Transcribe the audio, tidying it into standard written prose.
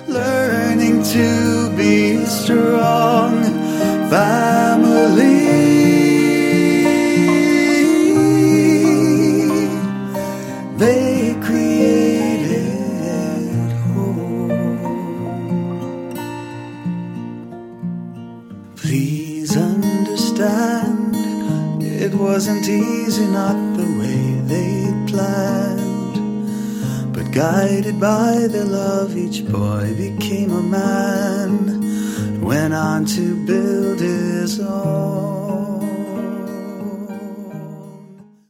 learning to be strong family. They created home. Please understand, it wasn't easy, not the way they planned. But guided by their love, each boy became a man, went on to build his own.